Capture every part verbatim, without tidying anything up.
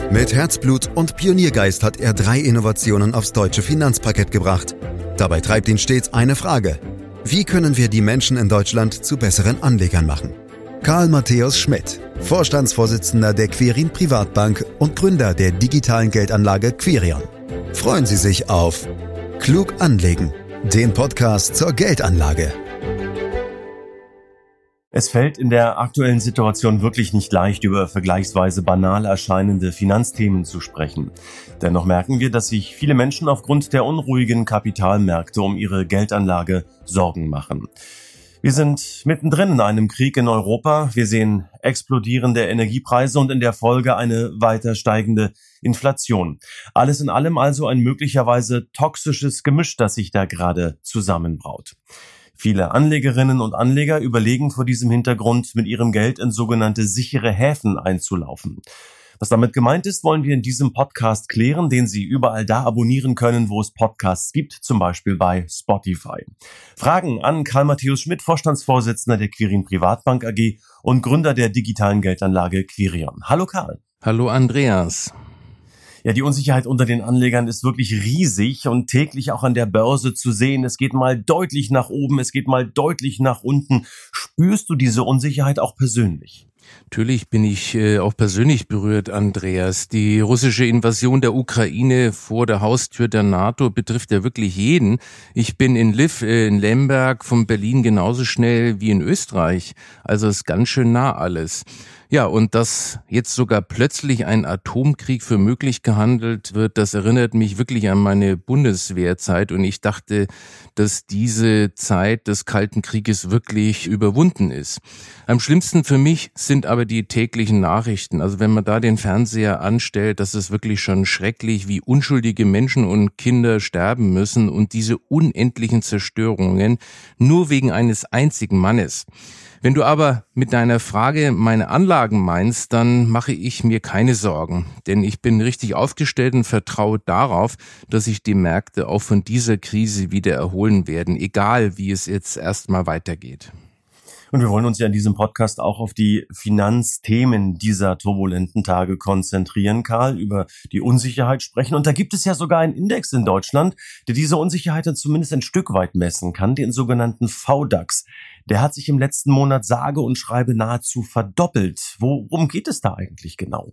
Mit Herzblut und Pioniergeist hat er drei Innovationen aufs deutsche Finanzparkett gebracht. Dabei treibt ihn stets eine Frage: Wie können wir die Menschen in Deutschland zu besseren Anlegern machen? Karl Matthäus Schmidt, Vorstandsvorsitzender der Quirin Privatbank und Gründer der digitalen Geldanlage Quirion. Freuen Sie sich auf Klug anlegen, den Podcast zur Geldanlage. Es fällt in der aktuellen Situation wirklich nicht leicht, über vergleichsweise banal erscheinende Finanzthemen zu sprechen. Dennoch merken wir, dass sich viele Menschen aufgrund der unruhigen Kapitalmärkte um ihre Geldanlage Sorgen machen. Wir sind mittendrin in einem Krieg in Europa. Wir sehen explodierende Energiepreise und in der Folge eine weiter steigende Inflation. Alles in allem also ein möglicherweise toxisches Gemisch, das sich da gerade zusammenbraut. Viele Anlegerinnen und Anleger überlegen vor diesem Hintergrund, mit ihrem Geld in sogenannte sichere Häfen einzulaufen. Was damit gemeint ist, wollen wir in diesem Podcast klären, den Sie überall da abonnieren können, wo es Podcasts gibt, zum Beispiel bei Spotify. Fragen an Karl Matthäus Schmidt, Vorstandsvorsitzender der Quirin Privatbank A G und Gründer der digitalen Geldanlage Quirion. Hallo Karl. Hallo Andreas. Ja, die Unsicherheit unter den Anlegern ist wirklich riesig und täglich auch an der Börse zu sehen. Es geht mal deutlich nach oben, es geht mal deutlich nach unten. Spürst du diese Unsicherheit auch persönlich? Natürlich bin ich äh, auch persönlich berührt, Andreas. Die russische Invasion der Ukraine vor der Haustür der NATO betrifft ja wirklich jeden. Ich bin in Lviv, äh, in Lemberg, von Berlin genauso schnell wie in Österreich. Also ist ganz schön nah alles. Ja, und dass jetzt sogar plötzlich ein Atomkrieg für möglich gehandelt wird, das erinnert mich wirklich an meine Bundeswehrzeit. Und ich dachte, dass diese Zeit des Kalten Krieges wirklich überwunden ist. Am schlimmsten für mich sind aber die täglichen Nachrichten. Also wenn man da den Fernseher anstellt, das ist wirklich schon schrecklich, wie unschuldige Menschen und Kinder sterben müssen und diese unendlichen Zerstörungen nur wegen eines einzigen Mannes. Wenn du aber mit deiner Frage meine Anlagen meinst, dann mache ich mir keine Sorgen, denn ich bin richtig aufgestellt und vertraue darauf, dass sich die Märkte auch von dieser Krise wieder erholen werden, egal wie es jetzt erstmal weitergeht. Und wir wollen uns ja in diesem Podcast auch auf die Finanzthemen dieser turbulenten Tage konzentrieren, Karl, über die Unsicherheit sprechen. Und da gibt es ja sogar einen Index in Deutschland, der diese Unsicherheit dann zumindest ein Stück weit messen kann, den sogenannten V DAX. Der hat sich im letzten Monat sage und schreibe nahezu verdoppelt. Worum geht es da eigentlich genau?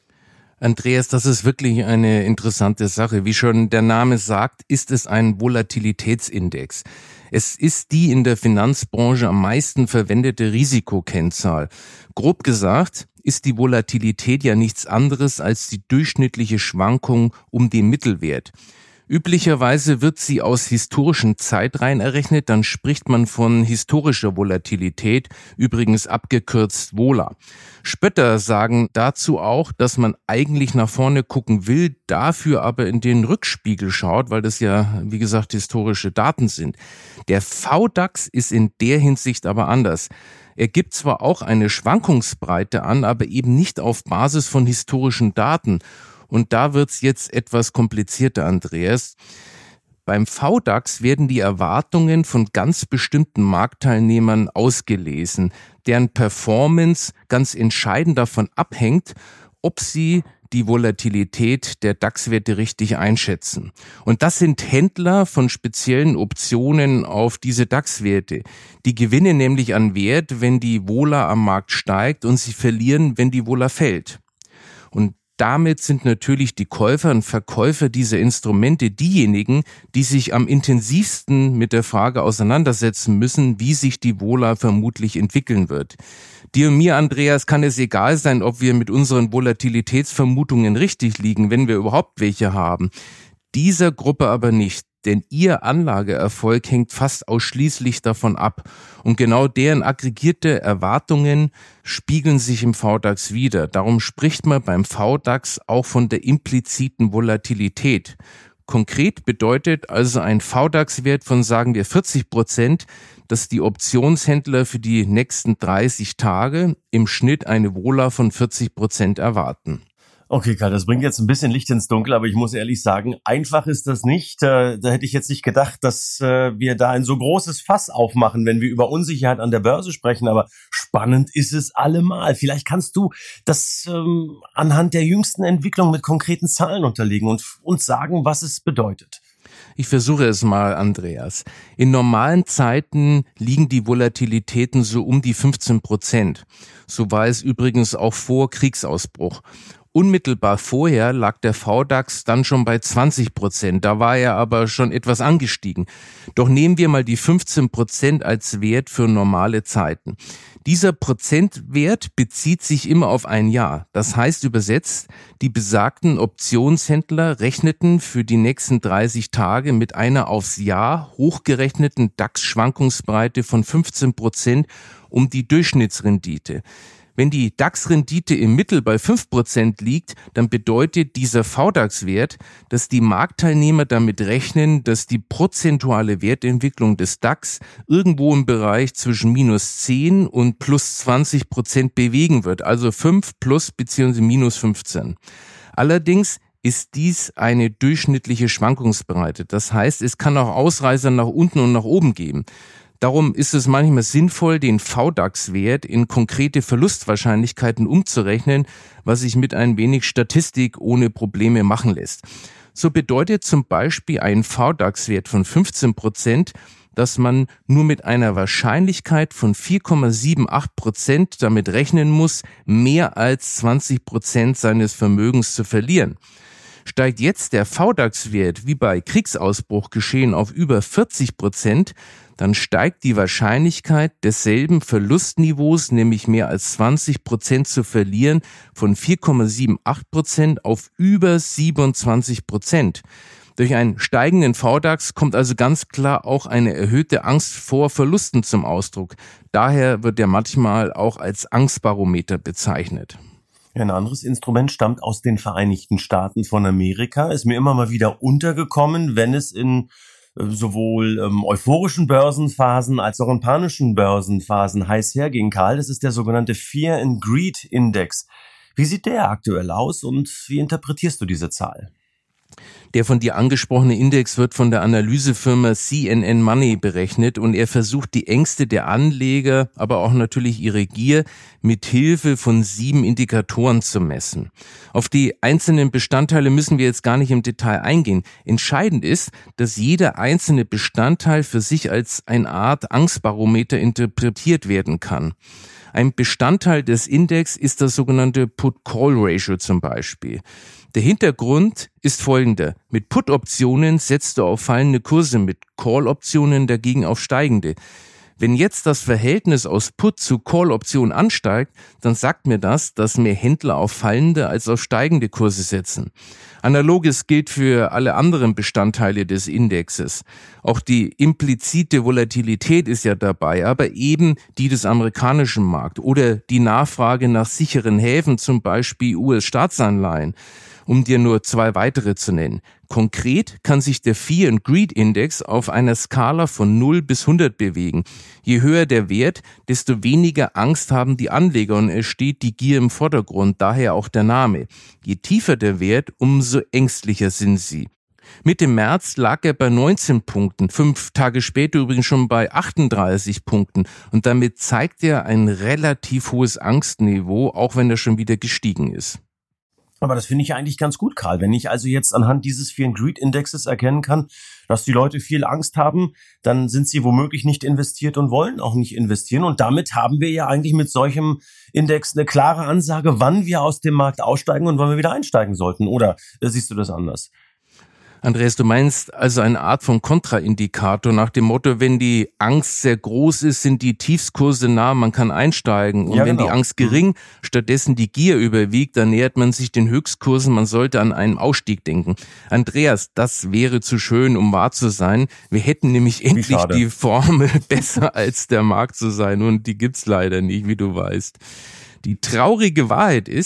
Andreas, das ist wirklich eine interessante Sache. Wie schon der Name sagt, ist es ein Volatilitätsindex. Es ist die in der Finanzbranche am meisten verwendete Risikokennzahl. Grob gesagt ist die Volatilität ja nichts anderes als die durchschnittliche Schwankung um den Mittelwert. Üblicherweise wird sie aus historischen Zeitreihen errechnet, dann spricht man von historischer Volatilität, übrigens abgekürzt Vola. Spötter sagen dazu auch, dass man eigentlich nach vorne gucken will, dafür aber in den Rückspiegel schaut, weil das ja, wie gesagt, historische Daten sind. Der V DAX ist in der Hinsicht aber anders. Er gibt zwar auch eine Schwankungsbreite an, aber eben nicht auf Basis von historischen Daten. Und da wird's jetzt etwas komplizierter, Andreas. Beim V DAX werden die Erwartungen von ganz bestimmten Marktteilnehmern ausgelesen, deren Performance ganz entscheidend davon abhängt, ob sie die Volatilität der DAX-Werte richtig einschätzen. Und das sind Händler von speziellen Optionen auf diese DAX-Werte. Die gewinnen nämlich an Wert, wenn die Vola am Markt steigt, und sie verlieren, wenn die Vola fällt. Und damit sind natürlich die Käufer und Verkäufer dieser Instrumente diejenigen, die sich am intensivsten mit der Frage auseinandersetzen müssen, wie sich die Vola vermutlich entwickeln wird. Dir und mir, Andreas, kann es egal sein, ob wir mit unseren Volatilitätsvermutungen richtig liegen, wenn wir überhaupt welche haben. Dieser Gruppe aber nicht. Denn ihr Anlageerfolg hängt fast ausschließlich davon ab. Und genau deren aggregierte Erwartungen spiegeln sich im V DAX wider. Darum spricht man beim V DAX auch von der impliziten Volatilität. Konkret bedeutet also ein V DAX-Wert von, sagen wir, vierzig Prozent, dass die Optionshändler für die nächsten dreißig Tage im Schnitt eine Vola von vierzig Prozent erwarten. Okay, Karl, das bringt jetzt ein bisschen Licht ins Dunkel, aber ich muss ehrlich sagen, einfach ist das nicht. Da hätte ich jetzt nicht gedacht, dass wir da ein so großes Fass aufmachen, wenn wir über Unsicherheit an der Börse sprechen, aber spannend ist es allemal. Vielleicht kannst du das ähm, anhand der jüngsten Entwicklung mit konkreten Zahlen unterlegen und uns sagen, was es bedeutet. Ich versuche es mal, Andreas. In normalen Zeiten liegen die Volatilitäten so um die fünfzehn Prozent. So war es übrigens auch vor Kriegsausbruch. Unmittelbar vorher lag der V DAX dann schon bei zwanzig Prozent, da war er aber schon etwas angestiegen. Doch nehmen wir mal die fünfzehn Prozent als Wert für normale Zeiten. Dieser Prozentwert bezieht sich immer auf ein Jahr. Das heißt übersetzt, die besagten Optionshändler rechneten für die nächsten dreißig Tage mit einer aufs Jahr hochgerechneten DAX-Schwankungsbreite von fünfzehn Prozent um die Durchschnittsrendite. Wenn die DAX-Rendite im Mittel bei fünf Prozent liegt, dann bedeutet dieser V DAX-Wert, dass die Marktteilnehmer damit rechnen, dass die prozentuale Wertentwicklung des DAX irgendwo im Bereich zwischen minus zehn und plus zwanzig Prozent bewegen wird, also fünf plus bzw. minus fünfzehn. Allerdings ist dies eine durchschnittliche Schwankungsbreite. Das heißt, es kann auch Ausreißer nach unten und nach oben geben. Darum ist es manchmal sinnvoll, den V DAX-Wert in konkrete Verlustwahrscheinlichkeiten umzurechnen, was sich mit ein wenig Statistik ohne Probleme machen lässt. So bedeutet zum Beispiel ein V DAX-Wert von fünfzehn Prozent, dass man nur mit einer Wahrscheinlichkeit von vier Komma achtundsiebzig Prozent damit rechnen muss, mehr als zwanzig Prozent seines Vermögens zu verlieren. Steigt jetzt der V DAX-Wert, wie bei Kriegsausbruch geschehen, auf über vierzig Prozent, dann steigt die Wahrscheinlichkeit desselben Verlustniveaus, nämlich mehr als zwanzig Prozent zu verlieren, von vier Komma achtundsiebzig Prozent auf über siebenundzwanzig Prozent. Durch einen steigenden V DAX kommt also ganz klar auch eine erhöhte Angst vor Verlusten zum Ausdruck. Daher wird er manchmal auch als Angstbarometer bezeichnet. Ein anderes Instrument stammt aus den Vereinigten Staaten von Amerika, ist mir immer mal wieder untergekommen, wenn es in äh, sowohl ähm, euphorischen Börsenphasen als auch in panischen Börsenphasen heiß herging. Karl, das ist der sogenannte Fear and Greed Index. Wie sieht der aktuell aus und wie interpretierst du diese Zahl? Der von dir angesprochene Index wird von der Analysefirma C N N Money berechnet und er versucht die Ängste der Anleger, aber auch natürlich ihre Gier mit Hilfe von sieben Indikatoren zu messen. Auf die einzelnen Bestandteile müssen wir jetzt gar nicht im Detail eingehen. Entscheidend ist, dass jeder einzelne Bestandteil für sich als eine Art Angstbarometer interpretiert werden kann. Ein Bestandteil des Index ist das sogenannte Put-Call-Ratio zum Beispiel. Der Hintergrund ist folgender. Mit Put-Optionen setzt du auf fallende Kurse, mit Call-Optionen dagegen auf steigende. Wenn jetzt das Verhältnis aus Put zu Call-Option ansteigt, dann sagt mir das, dass mehr Händler auf fallende als auf steigende Kurse setzen. Analoges gilt für alle anderen Bestandteile des Indexes. Auch die implizite Volatilität ist ja dabei, aber eben die des amerikanischen Markts oder die Nachfrage nach sicheren Häfen, zum Beispiel U S-Staatsanleihen. Um dir nur zwei weitere zu nennen. Konkret kann sich der Fear and Greed Index auf einer Skala von null bis hundert bewegen. Je höher der Wert, desto weniger Angst haben die Anleger und es steht die Gier im Vordergrund, daher auch der Name. Je tiefer der Wert, umso ängstlicher sind sie. Mitte März lag er bei neunzehn Punkten, fünf Tage später übrigens schon bei achtunddreißig Punkten und damit zeigt er ein relativ hohes Angstniveau, auch wenn er schon wieder gestiegen ist. Aber das finde ich eigentlich ganz gut, Karl. Wenn ich also jetzt anhand dieses Fear and Greed Indexes erkennen kann, dass die Leute viel Angst haben, dann sind sie womöglich nicht investiert und wollen auch nicht investieren. Und damit haben wir ja eigentlich mit solchem Index eine klare Ansage, wann wir aus dem Markt aussteigen und wann wir wieder einsteigen sollten. Oder siehst du das anders? Andreas, du meinst also eine Art von Kontraindikator nach dem Motto, wenn die Angst sehr groß ist, sind die Tiefskurse nah, man kann einsteigen. Und ja, wenn genau. die Angst gering, stattdessen die Gier überwiegt, dann nähert man sich den Höchstkursen, man sollte an einen Ausstieg denken. Andreas, das wäre zu schön, um wahr zu sein. Wir hätten nämlich endlich die Formel, besser als der Markt zu sein und die gibt's leider nicht, wie du weißt. Die traurige Wahrheit ist,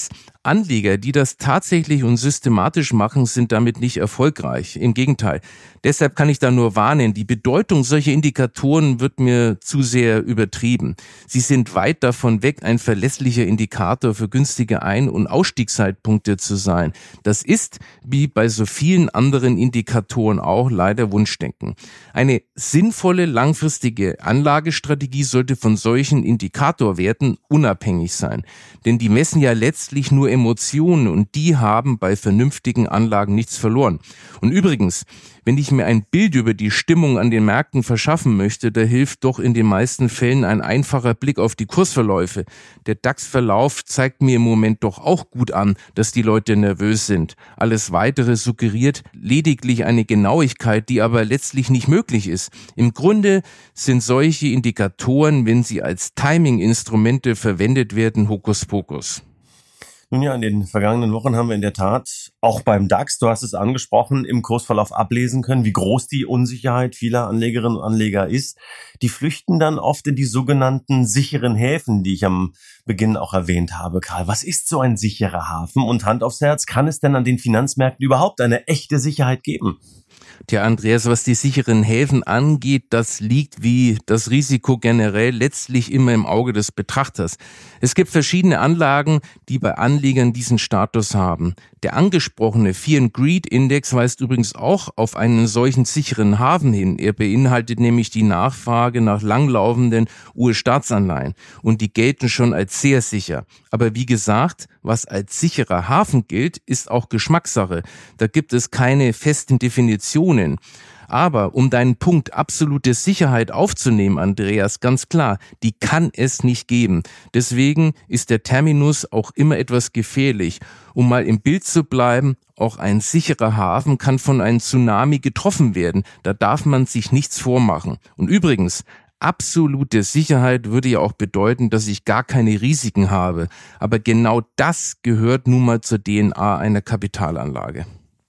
Anleger, die das tatsächlich und systematisch machen, sind damit nicht erfolgreich. Im Gegenteil. Deshalb kann ich da nur warnen, die Bedeutung solcher Indikatoren wird mir zu sehr übertrieben. Sie sind weit davon weg, ein verlässlicher Indikator für günstige Ein- und Ausstiegszeitpunkte zu sein. Das ist, wie bei so vielen anderen Indikatoren auch, leider Wunschdenken. Eine sinnvolle langfristige Anlagestrategie sollte von solchen Indikatorwerten unabhängig sein. Denn die messen ja letztlich nur Emotionen und die haben bei vernünftigen Anlagen nichts verloren. Und übrigens, wenn ich mir ein Bild über die Stimmung an den Märkten verschaffen möchte, da hilft doch in den meisten Fällen ein einfacher Blick auf die Kursverläufe. Der DAX-Verlauf zeigt mir im Moment doch auch gut an, dass die Leute nervös sind. Alles Weitere suggeriert lediglich eine Genauigkeit, die aber letztlich nicht möglich ist. Im Grunde sind solche Indikatoren, wenn sie als Timing-Instrumente verwendet werden, Hokuspokus. Nun ja, in den vergangenen Wochen haben wir in der Tat auch beim DAX, du hast es angesprochen, im Kursverlauf ablesen können, wie groß die Unsicherheit vieler Anlegerinnen und Anleger ist. Die flüchten dann oft in die sogenannten sicheren Häfen, die ich am Beginn auch erwähnt habe. Karl, was ist so ein sicherer Hafen? Und Hand aufs Herz, kann es denn an den Finanzmärkten überhaupt eine echte Sicherheit geben? Tja, Andreas, was die sicheren Häfen angeht, das liegt wie das Risiko generell letztlich immer im Auge des Betrachters. Es gibt verschiedene Anlagen, die bei Anlegern diesen Status haben. Der angesprochene Fear and Greed Index weist übrigens auch auf einen solchen sicheren Hafen hin. Er beinhaltet nämlich die Nachfrage nach langlaufenden U S-Staatsanleihen und die gelten schon als sehr sicher. Aber wie gesagt, was als sicherer Hafen gilt, ist auch Geschmackssache. Da gibt es keine festen Definitionen. Aber um deinen Punkt absolute Sicherheit aufzunehmen, Andreas, ganz klar, die kann es nicht geben. Deswegen ist der Terminus auch immer etwas gefährlich. Um mal im Bild zu bleiben, auch ein sicherer Hafen kann von einem Tsunami getroffen werden. Da darf man sich nichts vormachen. Und übrigens, absolute Sicherheit würde ja auch bedeuten, dass ich gar keine Risiken habe. Aber genau das gehört nun mal zur D N A einer Kapitalanlage.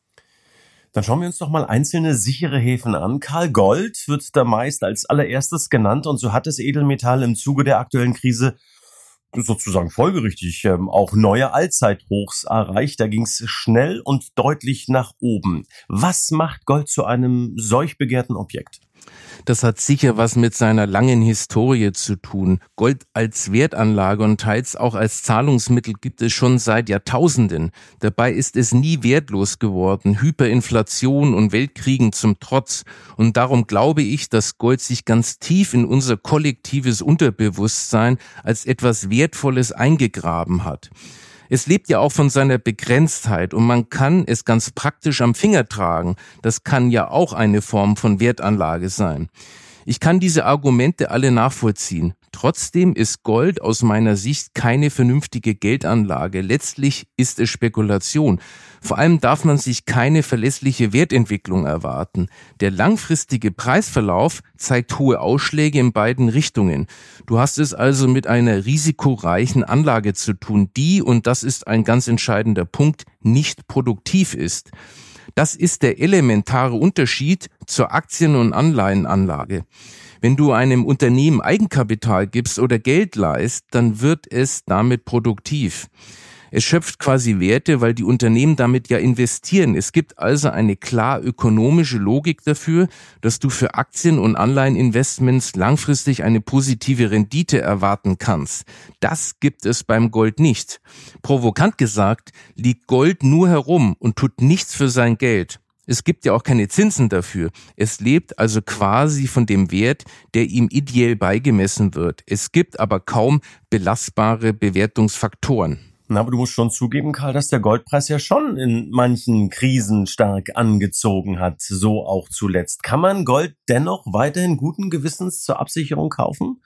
Dann schauen wir uns doch mal einzelne sichere Häfen an. Karl, Gold wird da meist als allererstes genannt und so hat das Edelmetall im Zuge der aktuellen Krise sozusagen folgerichtig ähm, auch neue Allzeithochs erreicht. Da ging es schnell und deutlich nach oben. Was macht Gold zu einem solch begehrten Objekt? Das hat sicher was mit seiner langen Historie zu tun. Gold als Wertanlage und teils auch als Zahlungsmittel gibt es schon seit Jahrtausenden. Dabei ist es nie wertlos geworden, Hyperinflation und Weltkriegen zum Trotz. Und darum glaube ich, dass Gold sich ganz tief in unser kollektives Unterbewusstsein als etwas Wertvolles eingegraben hat. Es lebt ja auch von seiner Begrenztheit und man kann es ganz praktisch am Finger tragen. Das kann ja auch eine Form von Wertanlage sein. Ich kann diese Argumente alle nachvollziehen. Trotzdem ist Gold aus meiner Sicht keine vernünftige Geldanlage. Letztlich ist es Spekulation. Vor allem darf man sich keine verlässliche Wertentwicklung erwarten. Der langfristige Preisverlauf zeigt hohe Ausschläge in beiden Richtungen. Du hast es also mit einer risikoreichen Anlage zu tun, die, und das ist ein ganz entscheidender Punkt, nicht produktiv ist. Das ist der elementare Unterschied zur Aktien- und Anleihenanlage. Wenn du einem Unternehmen Eigenkapital gibst oder Geld leihst, dann wird es damit produktiv. Es schöpft quasi Werte, weil die Unternehmen damit ja investieren. Es gibt also eine klar ökonomische Logik dafür, dass du für Aktien- und Anleiheninvestments langfristig eine positive Rendite erwarten kannst. Das gibt es beim Gold nicht. Provokant gesagt, liegt Gold nur herum und tut nichts für sein Geld. Es gibt ja auch keine Zinsen dafür. Es lebt also quasi von dem Wert, der ihm ideell beigemessen wird. Es gibt aber kaum belastbare Bewertungsfaktoren. Na, aber du musst schon zugeben, Karl, dass der Goldpreis ja schon in manchen Krisen stark angezogen hat, so auch zuletzt. Kann man Gold dennoch weiterhin guten Gewissens zur Absicherung kaufen?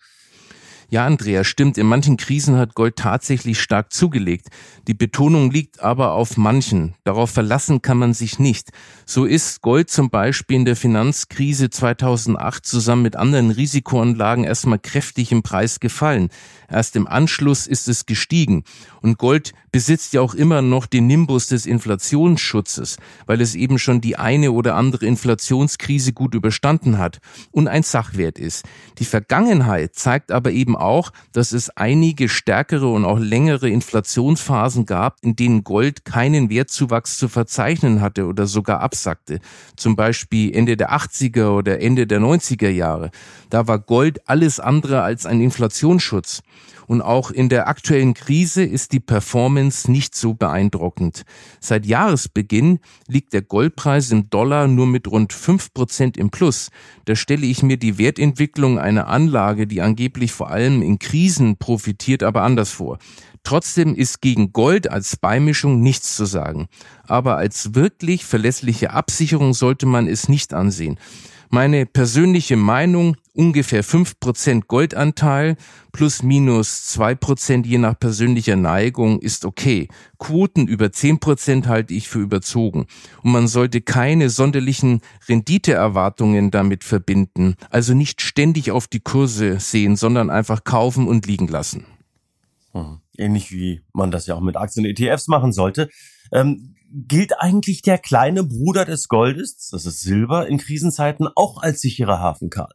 Ja, Andrea, stimmt. In manchen Krisen hat Gold tatsächlich stark zugelegt. Die Betonung liegt aber auf manchen. Darauf verlassen kann man sich nicht. So ist Gold zum Beispiel in der Finanzkrise zweitausendacht zusammen mit anderen Risikoanlagen erstmal kräftig im Preis gefallen. Erst im Anschluss ist es gestiegen. Und Gold besitzt ja auch immer noch den Nimbus des Inflationsschutzes, weil es eben schon die eine oder andere Inflationskrise gut überstanden hat und ein Sachwert ist. Die Vergangenheit zeigt aber eben auch, dass es einige stärkere und auch längere Inflationsphasen gab, in denen Gold keinen Wertzuwachs zu verzeichnen hatte oder sogar absackte. Zum Beispiel Ende der achtziger oder Ende der neunziger Jahre. Da war Gold alles andere als ein Inflationsschutz. Und auch in der aktuellen Krise ist die Performance nicht so beeindruckend. Seit Jahresbeginn liegt der Goldpreis im Dollar nur mit rund fünf Prozent im Plus. Da stelle ich mir die Wertentwicklung einer Anlage, die angeblich vor allem in Krisen profitiert, aber anders vor. Trotzdem ist gegen Gold als Beimischung nichts zu sagen. Aber als wirklich verlässliche Absicherung sollte man es nicht ansehen. Meine persönliche Meinung, ungefähr fünf Prozent Goldanteil plus minus zwei Prozent je nach persönlicher Neigung ist okay. Quoten über zehn Prozent halte ich für überzogen. Und man sollte keine sonderlichen Renditeerwartungen damit verbinden. Also nicht ständig auf die Kurse sehen, sondern einfach kaufen und liegen lassen. Hm. Ähnlich wie man das ja auch mit Aktien und E T Fs machen sollte. Ähm, gilt eigentlich der kleine Bruder des Goldes, das ist Silber, in Krisenzeiten auch als sicherer Hafen, Karl?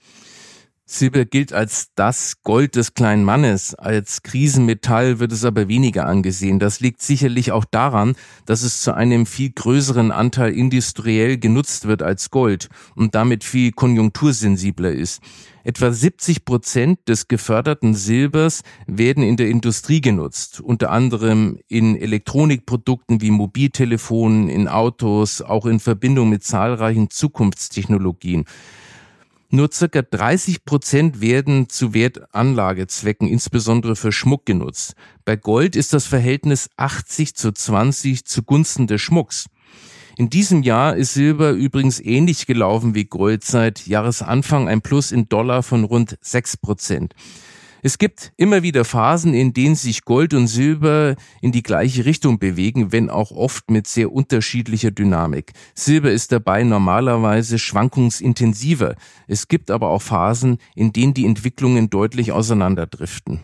Silber gilt als das Gold des kleinen Mannes. Als Krisenmetall wird es aber weniger angesehen. Das liegt sicherlich auch daran, dass es zu einem viel größeren Anteil industriell genutzt wird als Gold und damit viel konjunktursensibler ist. Etwa siebzig Prozent des geförderten Silbers werden in der Industrie genutzt, unter anderem in Elektronikprodukten wie Mobiltelefonen, in Autos, auch in Verbindung mit zahlreichen Zukunftstechnologien. Nur circa dreißig Prozent werden zu Wertanlagezwecken, insbesondere für Schmuck, genutzt. Bei Gold ist das Verhältnis achtzig zu zwanzig zugunsten des Schmucks. In diesem Jahr ist Silber übrigens ähnlich gelaufen wie Gold, seit Jahresanfang ein Plus in Dollar von rund sechs Prozent. Es gibt immer wieder Phasen, in denen sich Gold und Silber in die gleiche Richtung bewegen, wenn auch oft mit sehr unterschiedlicher Dynamik. Silber ist dabei normalerweise schwankungsintensiver. Es gibt aber auch Phasen, in denen die Entwicklungen deutlich auseinanderdriften.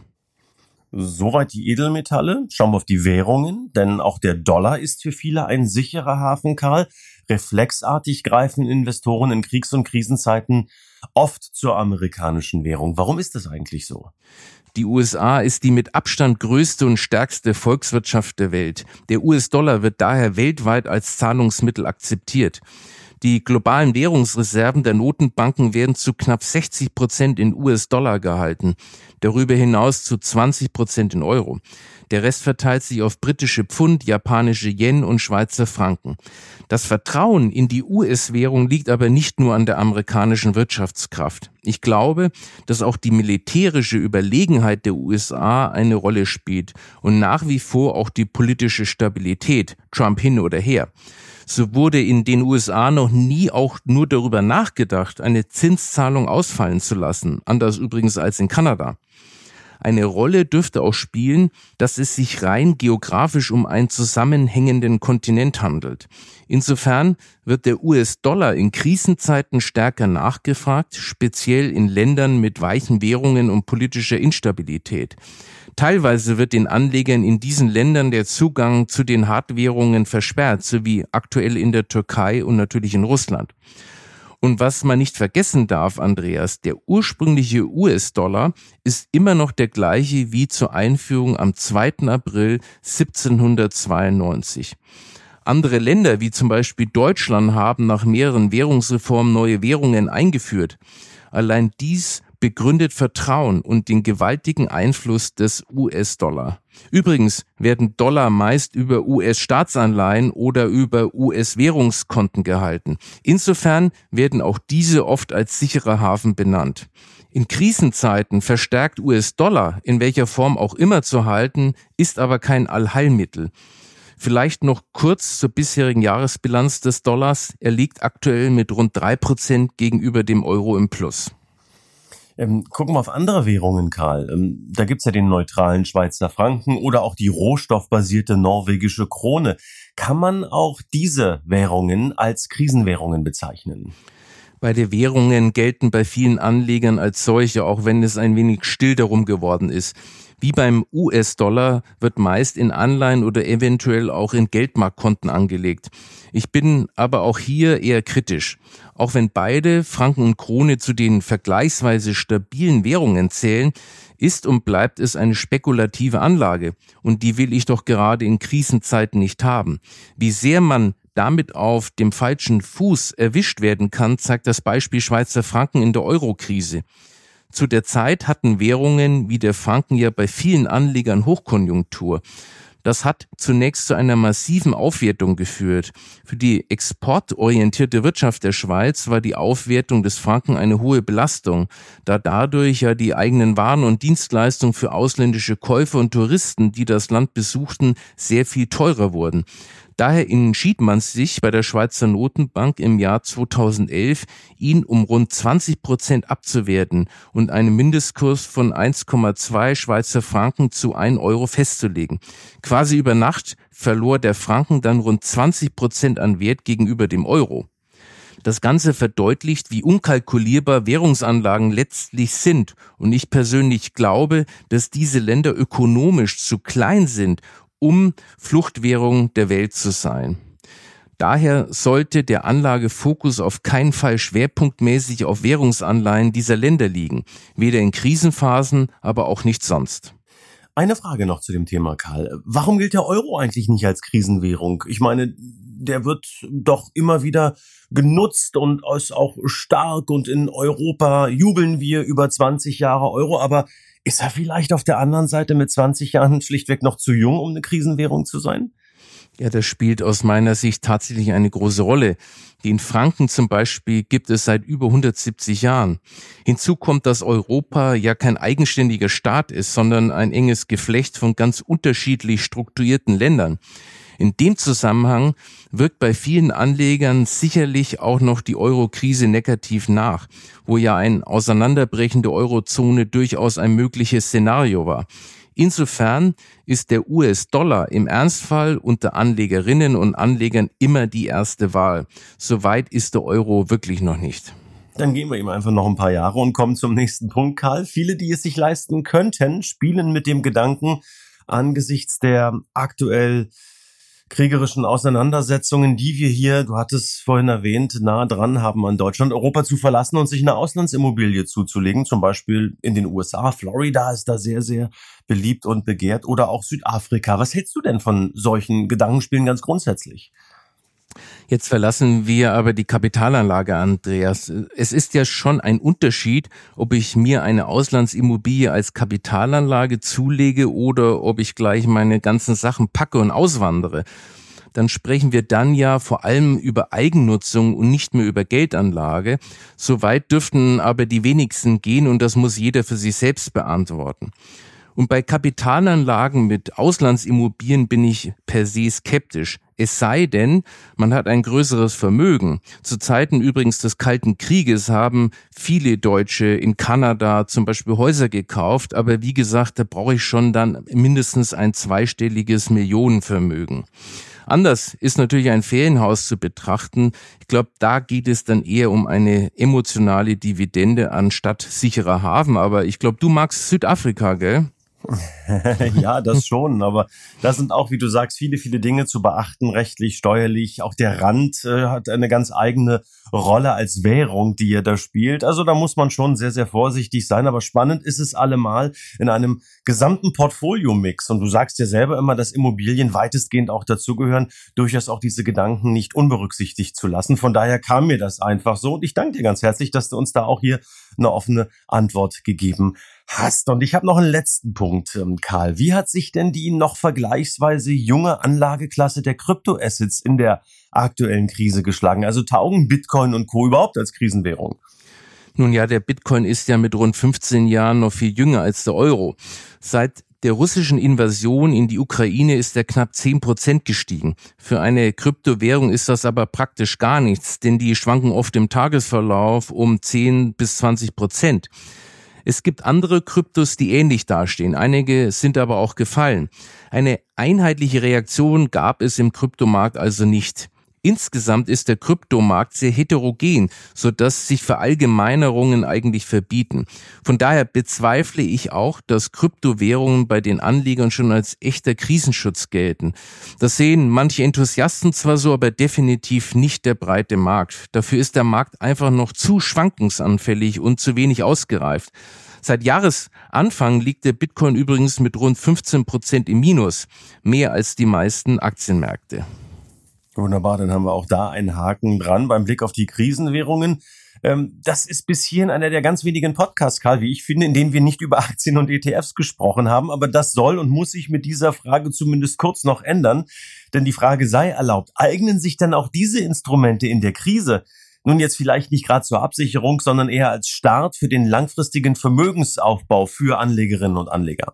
Soweit die Edelmetalle. Schauen wir auf die Währungen, denn auch der Dollar ist für viele ein sicherer Hafen, Karl. Reflexartig greifen Investoren in Kriegs- und Krisenzeiten oft zur amerikanischen Währung. Warum ist das eigentlich so? Die U S A ist die mit Abstand größte und stärkste Volkswirtschaft der Welt. Der U S-Dollar wird daher weltweit als Zahlungsmittel akzeptiert. Die globalen Währungsreserven der Notenbanken werden zu knapp sechzig Prozent in U S-Dollar gehalten, darüber hinaus zu zwanzig Prozent in Euro. Der Rest verteilt sich auf britische Pfund, japanische Yen und Schweizer Franken. Das Vertrauen in die U S-Währung liegt aber nicht nur an der amerikanischen Wirtschaftskraft. Ich glaube, dass auch die militärische Überlegenheit der U S A eine Rolle spielt und nach wie vor auch die politische Stabilität, Trump hin oder her. So wurde in den U S A noch nie auch nur darüber nachgedacht, eine Zinszahlung ausfallen zu lassen, anders übrigens als in Kanada. Eine Rolle dürfte auch spielen, dass es sich rein geografisch um einen zusammenhängenden Kontinent handelt. Insofern wird der U S-Dollar in Krisenzeiten stärker nachgefragt, speziell in Ländern mit weichen Währungen und politischer Instabilität. Teilweise wird den Anlegern in diesen Ländern der Zugang zu den Hartwährungen versperrt, so wie aktuell in der Türkei und natürlich in Russland. Und was man nicht vergessen darf, Andreas, der ursprüngliche U S-Dollar ist immer noch der gleiche wie zur Einführung am zweiten April siebzehnhundertzweiundneunzig. Andere Länder, wie zum Beispiel Deutschland, haben nach mehreren Währungsreformen neue Währungen eingeführt. Allein dies begründet Vertrauen und den gewaltigen Einfluss des U S-Dollar. Übrigens werden Dollar meist über U S-Staatsanleihen oder über U S-Währungskonten gehalten. Insofern werden auch diese oft als sicherer Hafen benannt. In Krisenzeiten verstärkt U S-Dollar, in welcher Form auch immer zu halten, ist aber kein Allheilmittel. Vielleicht noch kurz zur bisherigen Jahresbilanz des Dollars. Er liegt aktuell mit rund drei Prozent gegenüber dem Euro im Plus. Ähm, gucken wir auf andere Währungen, Karl. Ähm, da gibt's ja den neutralen Schweizer Franken oder auch die rohstoffbasierte norwegische Krone. Kann man auch diese Währungen als Krisenwährungen bezeichnen? Beide Währungen gelten bei vielen Anlegern als solche, auch wenn es ein wenig still darum geworden ist. Wie beim U S-Dollar wird meist in Anleihen oder eventuell auch in Geldmarktkonten angelegt. Ich bin aber auch hier eher kritisch. Auch wenn beide, Franken und Krone, zu den vergleichsweise stabilen Währungen zählen, ist und bleibt es eine spekulative Anlage. Und die will ich doch gerade in Krisenzeiten nicht haben. Wie sehr man damit auf dem falschen Fuß erwischt werden kann, zeigt das Beispiel Schweizer Franken in der Euro-Krise. Zu der Zeit hatten Währungen wie der Franken ja bei vielen Anlegern Hochkonjunktur. Das hat zunächst zu einer massiven Aufwertung geführt. Für die exportorientierte Wirtschaft der Schweiz war die Aufwertung des Franken eine hohe Belastung, da dadurch ja die eigenen Waren und Dienstleistungen für ausländische Käufer und Touristen, die das Land besuchten, sehr viel teurer wurden. Daher entschied man sich bei der Schweizer Notenbank im Jahr zweitausendelf, ihn um rund zwanzig Prozent abzuwerten und einen Mindestkurs von eins Komma zwei Schweizer Franken zu ein Euro festzulegen. Quasi über Nacht verlor der Franken dann rund zwanzig Prozent an Wert gegenüber dem Euro. Das Ganze verdeutlicht, wie unkalkulierbar Währungsanlagen letztlich sind. Und ich persönlich glaube, dass diese Länder ökonomisch zu klein sind, um Fluchtwährung der Welt zu sein. Daher sollte der Anlagefokus auf keinen Fall schwerpunktmäßig auf Währungsanleihen dieser Länder liegen, weder in Krisenphasen, aber auch nicht sonst. Eine Frage noch zu dem Thema, Karl. Warum gilt der Euro eigentlich nicht als Krisenwährung? Ich meine, der wird doch immer wieder genutzt und ist auch stark und in Europa jubeln wir über zwanzig Jahre Euro, aber ist er vielleicht auf der anderen Seite mit zwanzig Jahren schlichtweg noch zu jung, um eine Krisenwährung zu sein? Ja, das spielt aus meiner Sicht tatsächlich eine große Rolle. Den Franken zum Beispiel gibt es seit über hundertsiebzig Jahren. Hinzu kommt, dass Europa ja kein eigenständiger Staat ist, sondern ein enges Geflecht von ganz unterschiedlich strukturierten Ländern. In dem Zusammenhang wirkt bei vielen Anlegern sicherlich auch noch die Euro-Krise negativ nach, wo ja ein Auseinanderbrechen der Eurozone durchaus ein mögliches Szenario war. Insofern ist der U S-Dollar im Ernstfall unter Anlegerinnen und Anlegern immer die erste Wahl. Soweit ist der Euro wirklich noch nicht. Dann gehen wir ihm einfach noch ein paar Jahre und kommen zum nächsten Punkt, Karl. Viele, die es sich leisten könnten, spielen mit dem Gedanken, angesichts der aktuell kriegerischen Auseinandersetzungen, die wir hier, du hattest vorhin erwähnt, nah dran haben an Deutschland, Europa zu verlassen und sich eine Auslandsimmobilie zuzulegen, zum Beispiel in den U S A. Florida ist da sehr, sehr beliebt und begehrt oder auch Südafrika. Was hältst du denn von solchen Gedankenspielen ganz grundsätzlich? Jetzt verlassen wir aber die Kapitalanlage, Andreas. Es ist ja schon ein Unterschied, ob ich mir eine Auslandsimmobilie als Kapitalanlage zulege oder ob ich gleich meine ganzen Sachen packe und auswandere. Dann sprechen wir dann ja vor allem über Eigennutzung und nicht mehr über Geldanlage. Soweit dürften aber die wenigsten gehen und das muss jeder für sich selbst beantworten. Und bei Kapitalanlagen mit Auslandsimmobilien bin ich per se skeptisch. Es sei denn, man hat ein größeres Vermögen. Zu Zeiten übrigens des Kalten Krieges haben viele Deutsche in Kanada zum Beispiel Häuser gekauft. Aber wie gesagt, da brauche ich schon dann mindestens ein zweistelliges Millionenvermögen. Anders ist natürlich ein Ferienhaus zu betrachten. Ich glaube, da geht es dann eher um eine emotionale Dividende anstatt sicherer Hafen. Aber ich glaube, du magst Südafrika, gell? Ja, das schon, aber da sind auch, wie du sagst, viele, viele Dinge zu beachten, rechtlich, steuerlich. Auch der Rand äh, hat eine ganz eigene Rolle als Währung, die er da spielt. Also da muss man schon sehr, sehr vorsichtig sein. Aber spannend ist es allemal in einem gesamten Portfolio-Mix. Und du sagst ja selber immer, dass Immobilien weitestgehend auch dazugehören, durchaus auch diese Gedanken nicht unberücksichtigt zu lassen. Von daher kam mir das einfach so. Und ich danke dir ganz herzlich, dass du uns da auch hier eine offene Antwort gegeben hast. Und ich habe noch einen letzten Punkt, Karl. Wie hat sich denn die noch vergleichsweise junge Anlageklasse der Kryptoassets in der aktuellen Krise geschlagen? Also taugen Bitcoin und Co. überhaupt als Krisenwährung? Nun ja, der Bitcoin ist ja mit rund fünfzehn Jahren noch viel jünger als der Euro. Seit der russischen Invasion in die Ukraine ist er knapp zehn Prozent gestiegen. Für eine Kryptowährung ist das aber praktisch gar nichts, denn die schwanken oft im Tagesverlauf um zehn bis zwanzig Prozent. Es gibt andere Kryptos, die ähnlich dastehen. Einige sind aber auch gefallen. Eine einheitliche Reaktion gab es im Kryptomarkt also nicht. Insgesamt ist der Kryptomarkt sehr heterogen, sodass sich Verallgemeinerungen eigentlich verbieten. Von daher bezweifle ich auch, dass Kryptowährungen bei den Anlegern schon als echter Krisenschutz gelten. Das sehen manche Enthusiasten zwar so, aber definitiv nicht der breite Markt. Dafür ist der Markt einfach noch zu schwankungsanfällig und zu wenig ausgereift. Seit Jahresanfang liegt der Bitcoin übrigens mit rund fünfzehn Prozent im Minus, mehr als die meisten Aktienmärkte. Wunderbar, dann haben wir auch da einen Haken dran beim Blick auf die Krisenwährungen. Das ist bis hierhin einer der ganz wenigen Podcasts, Karl, wie ich finde, in denen wir nicht über Aktien und E T Fs gesprochen haben. Aber das soll und muss sich mit dieser Frage zumindest kurz noch ändern. Denn die Frage sei erlaubt, eignen sich dann auch diese Instrumente in der Krise nun jetzt vielleicht nicht gerade zur Absicherung, sondern eher als Start für den langfristigen Vermögensaufbau für Anlegerinnen und Anleger?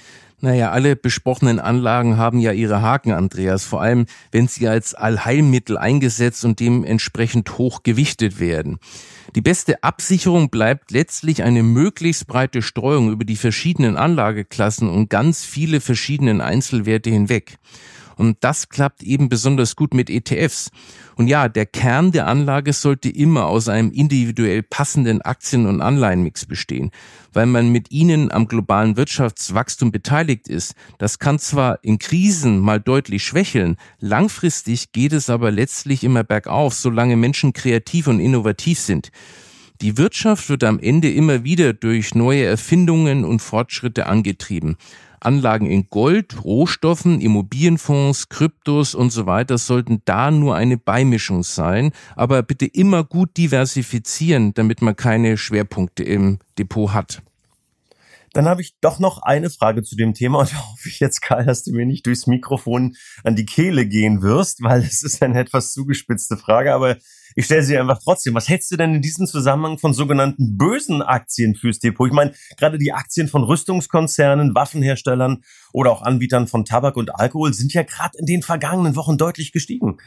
Naja, alle besprochenen Anlagen haben ja ihre Haken, Andreas, vor allem wenn sie als Allheilmittel eingesetzt und dementsprechend hoch gewichtet werden. Die beste Absicherung bleibt letztlich eine möglichst breite Streuung über die verschiedenen Anlageklassen und ganz viele verschiedene Einzelwerte hinweg. Und das klappt eben besonders gut mit E T Fs. Und ja, der Kern der Anlage sollte immer aus einem individuell passenden Aktien- und Anleihenmix bestehen, weil man mit ihnen am globalen Wirtschaftswachstum beteiligt ist. Das kann zwar in Krisen mal deutlich schwächeln, langfristig geht es aber letztlich immer bergauf, solange Menschen kreativ und innovativ sind. Die Wirtschaft wird am Ende immer wieder durch neue Erfindungen und Fortschritte angetrieben. Anlagen in Gold, Rohstoffen, Immobilienfonds, Kryptos und so weiter sollten da nur eine Beimischung sein, aber bitte immer gut diversifizieren, damit man keine Schwerpunkte im Depot hat. Dann habe ich doch noch eine Frage zu dem Thema und da hoffe ich jetzt, Karl, dass du mir nicht durchs Mikrofon an die Kehle gehen wirst, weil es ist eine etwas zugespitzte Frage, aber ich stelle sie einfach trotzdem. Was hältst du denn in diesem Zusammenhang von sogenannten bösen Aktien fürs Depot? Ich meine, gerade die Aktien von Rüstungskonzernen, Waffenherstellern oder auch Anbietern von Tabak und Alkohol sind ja gerade in den vergangenen Wochen deutlich gestiegen.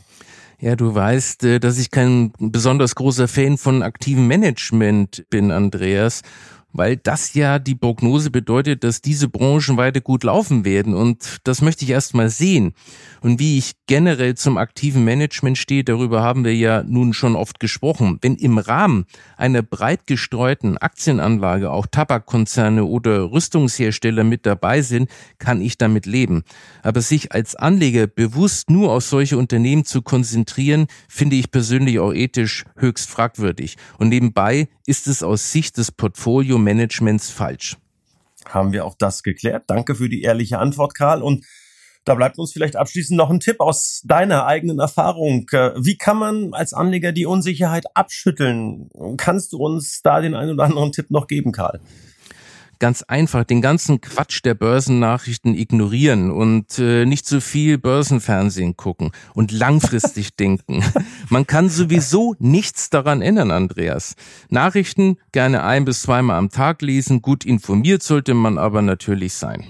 Ja, du weißt, dass ich kein besonders großer Fan von aktivem Management bin, Andreas, weil das ja die Prognose bedeutet, dass diese Branchen weiter gut laufen werden und das möchte ich erst mal sehen. Und wie ich generell zum aktiven Management stehe, darüber haben wir ja nun schon oft gesprochen. Wenn im Rahmen einer breit gestreuten Aktienanlage auch Tabakkonzerne oder Rüstungshersteller mit dabei sind, kann ich damit leben. Aber sich als Anleger bewusst nur auf solche Unternehmen zu konzentrieren, finde ich persönlich auch ethisch höchst fragwürdig. Und nebenbei ist es aus Sicht des Portfolio-Managements falsch. Haben wir auch das geklärt. Danke für die ehrliche Antwort, Karl. Und da bleibt uns vielleicht abschließend noch ein Tipp aus deiner eigenen Erfahrung. Wie kann man als Anleger die Unsicherheit abschütteln? Kannst du uns da den einen oder anderen Tipp noch geben, Karl? Ganz einfach, den ganzen Quatsch der Börsennachrichten ignorieren und äh, nicht zu viel Börsenfernsehen gucken und langfristig denken. Man kann sowieso nichts daran ändern, Andreas. Nachrichten gerne ein- bis zweimal am Tag lesen, gut informiert sollte man aber natürlich sein.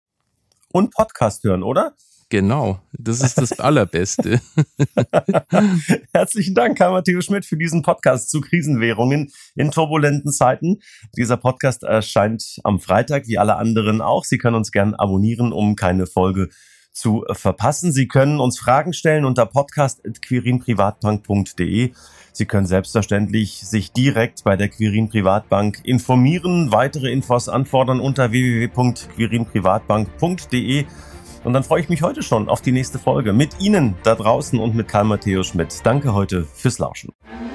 Und Podcast hören, oder? Genau, das ist das Allerbeste. Herzlichen Dank, Karl Matthäus Schmidt, für diesen Podcast zu Krisenwährungen in turbulenten Zeiten. Dieser Podcast erscheint am Freitag, wie alle anderen auch. Sie können uns gerne abonnieren, um keine Folge zu verpassen. Sie können uns Fragen stellen unter podcast at quirinprivatbank punkt de. Sie können selbstverständlich sich direkt bei der Quirin Privatbank informieren, weitere Infos anfordern unter w w w punkt quirinprivatbank punkt de. Und dann freue ich mich heute schon auf die nächste Folge mit Ihnen da draußen und mit Karl Matthäus Schmidt. Danke heute fürs Lauschen.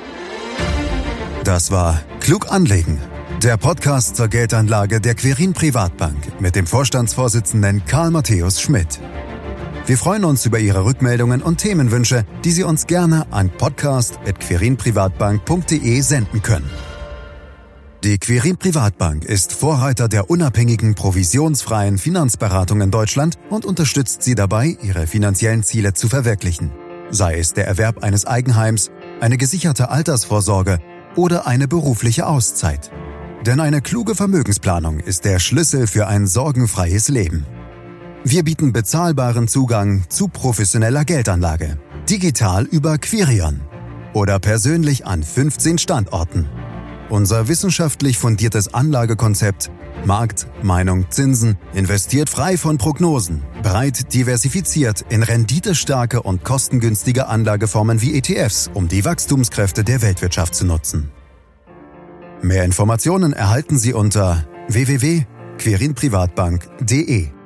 Das war Klug anlegen, der Podcast zur Geldanlage der Quirin Privatbank mit dem Vorstandsvorsitzenden Karl Matthäus Schmidt. Wir freuen uns über Ihre Rückmeldungen und Themenwünsche, die Sie uns gerne an podcast at quirinprivatbank punkt de senden können. Die Quirin Privatbank ist Vorreiter der unabhängigen, provisionsfreien Finanzberatung in Deutschland und unterstützt Sie dabei, Ihre finanziellen Ziele zu verwirklichen. Sei es der Erwerb eines Eigenheims, eine gesicherte Altersvorsorge oder eine berufliche Auszeit. Denn eine kluge Vermögensplanung ist der Schlüssel für ein sorgenfreies Leben. Wir bieten bezahlbaren Zugang zu professioneller Geldanlage. Digital über Quirion oder persönlich an fünfzehn Standorten. Unser wissenschaftlich fundiertes Anlagekonzept Markt, Meinung, Zinsen investiert frei von Prognosen, breit diversifiziert in renditestarke und kostengünstige Anlageformen wie E T Fs, um die Wachstumskräfte der Weltwirtschaft zu nutzen. Mehr Informationen erhalten Sie unter w w w punkt quirinprivatbank punkt de.